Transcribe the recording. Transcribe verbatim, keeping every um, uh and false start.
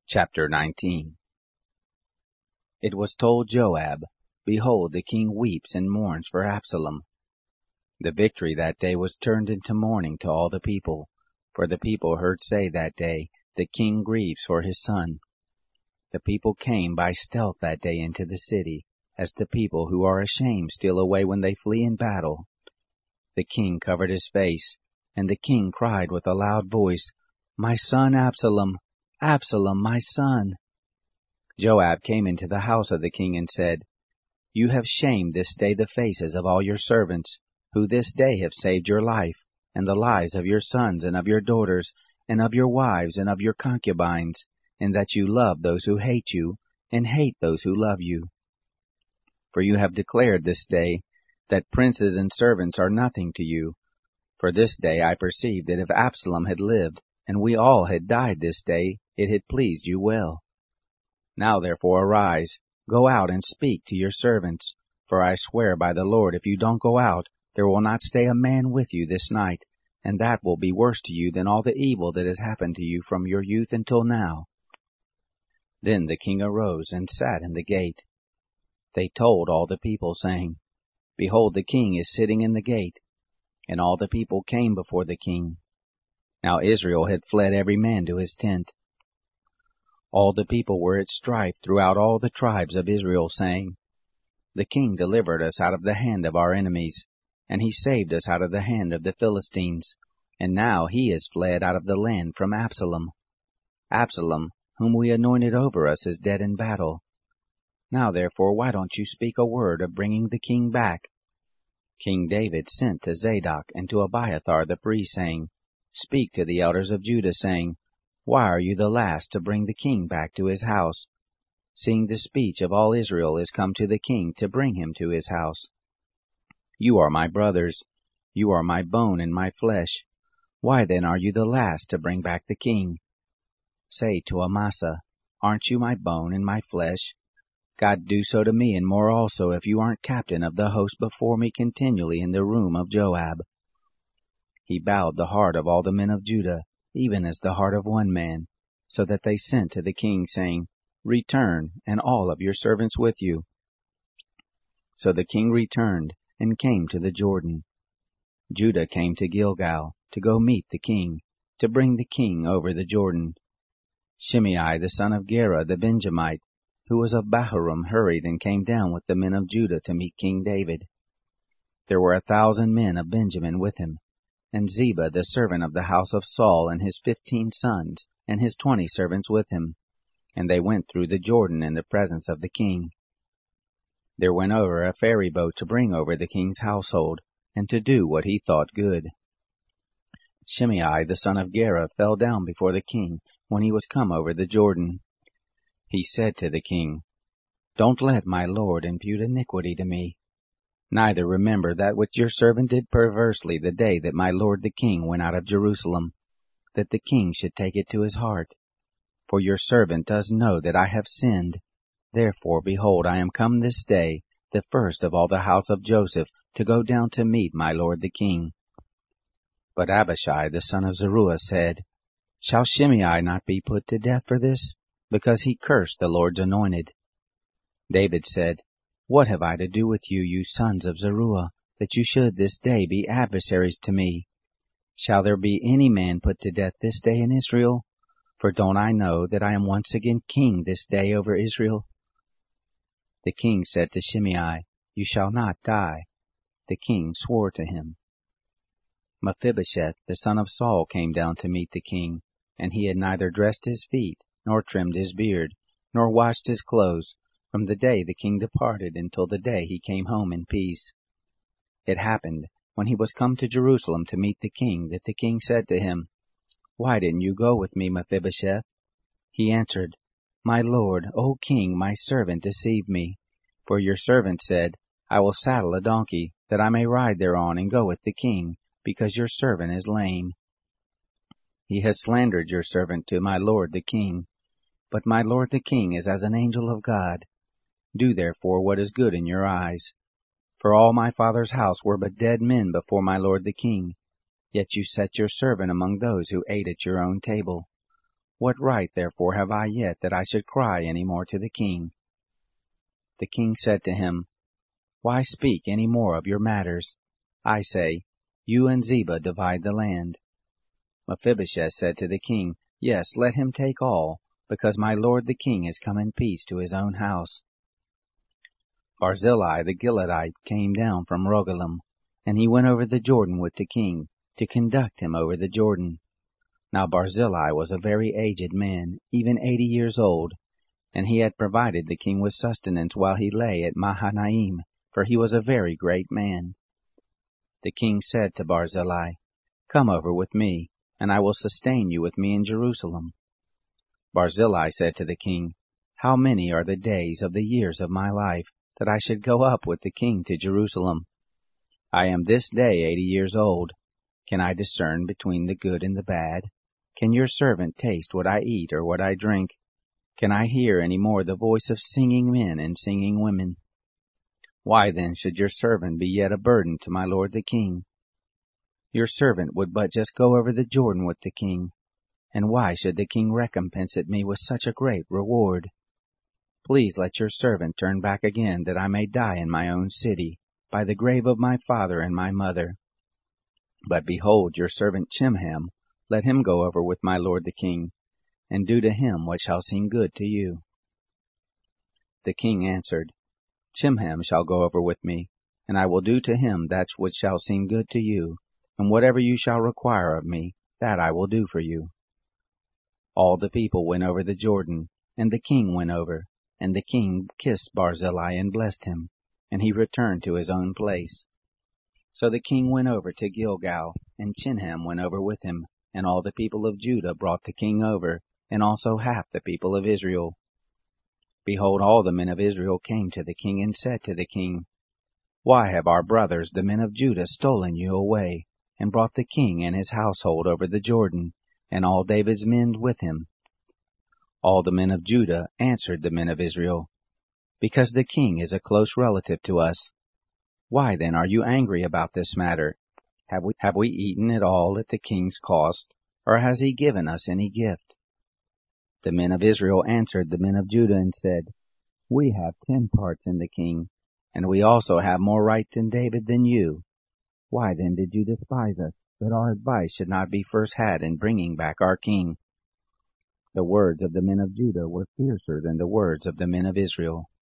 Chapter nineteen. It was told Joab, Behold, the king weeps and mourns for Absalom. The victory that day was turned into mourning to all the people, for the people heard say that day, The king grieves for his son. The people came by stealth that day into the city, as the people who are ashamed steal away when they flee in battle. The king covered his face, and the king cried with a loud voice, My son Absalom! Absalom, my son! Joab came into the house of the king and said, You have shamed this day the faces of all your servants, who this day have saved your life, and the lives of your sons and of your daughters, and of your wives and of your concubines, in that you love those who hate you, and hate those who love you. For you have declared this day that princes and servants are nothing to you. For this day I perceive that if Absalom had lived, and we all had died this day, it had pleased you well. Now therefore arise, go out and speak to your servants, for I swear by the Lord, if you don't go out, there will not stay a man with you this night, and that will be worse to you than all the evil that has happened to you from your youth until now. Then the king arose and sat in the gate. They told all the people, saying, Behold, the king is sitting in the gate. And all the people came before the king. Now Israel had fled every man to his tent. All the people were at strife throughout all the tribes of Israel, saying, The king delivered us out of the hand of our enemies, and he saved us out of the hand of the Philistines, and now he is fled out of the land from Absalom. Absalom, whom we anointed over us, is dead in battle. Now therefore why don't you speak a word of bringing the king back? King David sent to Zadok and to Abiathar the priest, saying, Speak to the elders of Judah, saying, Why are you the last to bring the king back to his house, seeing the speech of all Israel is come to the king to bring him to his house? You are my brothers, you are my bone and my flesh. Why then are you the last to bring back the king? Say to Amasa, Aren't you my bone and my flesh? God do so to me, and more also, if you aren't captain of the host before me continually in the room of Joab. He bowed the heart of all the men of Judah, even as the heart of one man, so that they sent to the king, saying, Return, and all of your servants with you. So the king returned, and came to the Jordan. Judah came to Gilgal, to go meet the king, to bring the king over the Jordan. Shimei the son of Gera the Benjamite, who was of Bahurim, hurried and came down with the men of Judah to meet King David. There were a thousand men of Benjamin with him, and Ziba the servant of the house of Saul, and his fifteen sons, and his twenty servants with him, and they went through the Jordan in the presence of the king. There went over a ferry boat to bring over the king's household, and to do what he thought good. Shimei the son of Gera fell down before the king when he was come over the Jordan. He said to the king, Don't let my lord impute iniquity to me. Neither remember that which your servant did perversely the day that my lord the king went out of Jerusalem, that the king should take it to his heart. For your servant does know that I have sinned. Therefore, behold, I am come this day, the first of all the house of Joseph, to go down to meet my lord the king. But Abishai the son of Zeruiah said, Shall Shimei not be put to death for this? Because he cursed the Lord's anointed. David said, What have I to do with you, you sons of Zeruiah, that you should this day be adversaries to me? Shall there be any man put to death this day in Israel? For don't I know that I am once again king this day over Israel? The king said to Shimei, You shall not die. The king swore to him. Mephibosheth the son of Saul came down to meet the king, and he had neither dressed his feet, nor trimmed his beard, nor washed his clothes, from the day the king departed until the day he came home in peace. It happened, when he was come to Jerusalem to meet the king, that the king said to him, Why didn't you go with me, Mephibosheth? He answered, My lord, O king, my servant deceived me. For your servant said, I will saddle a donkey, that I may ride thereon and go with the king, because your servant is lame. He has slandered your servant to my lord the king. But my lord the king is as an angel of God. Do therefore what is good in your eyes. For all my father's house were but dead men before my lord the king, yet you set your servant among those who ate at your own table. What right therefore have I yet that I should cry any more to the king? The king said to him, Why speak any more of your matters? I say, You and Ziba divide the land. Mephibosheth said to the king, Yes, let him take all, because my lord the king is come in peace to his own house. Barzillai the Gileadite came down from Rogelim, and he went over the Jordan with the king, to conduct him over the Jordan. Now Barzillai was a very aged man, even eighty years old, and he had provided the king with sustenance while he lay at Mahanaim, for he was a very great man. The king said to Barzillai, Come over with me, and I will sustain you with me in Jerusalem. Barzillai said to the king, How many are the days of the years of my life, that I should go up with the king to Jerusalem? I am this day eighty years old. Can I discern between the good and the bad? Can your servant taste what I eat or what I drink? Can I hear any more the voice of singing men and singing women? Why then should your servant be yet a burden to my lord the king? Your servant would but just go over the Jordan with the king, and why should the king recompense it me with such a great reward? Please let your servant turn back again, that I may die in my own city, by the grave of my father and my mother. But behold, your servant Chimham, let him go over with my lord the king, and do to him what shall seem good to you. The king answered, Chimham shall go over with me, and I will do to him that which shall seem good to you, and whatever you shall require of me, that I will do for you. All the people went over the Jordan, and the king went over, and the king kissed Barzillai and blessed him, and he returned to his own place. So the king went over to Gilgal, and Chimham went over with him, and all the people of Judah brought the king over, and also half the people of Israel. Behold, all the men of Israel came to the king and said to the king, Why have our brothers, the men of Judah, stolen you away, and brought the king and his household over the Jordan, and all David's men with him? All the men of Judah answered the men of Israel, Because the king is a close relative to us. Why then are you angry about this matter? Have we, have we eaten at all at the king's cost, or has he given us any gift? The men of Israel answered the men of Judah and said, We have ten parts in the king, and we also have more right in David than you. Why then did you despise us, that our advice should not be first had in bringing back our king? The words of the men of Judah were fiercer than the words of the men of Israel.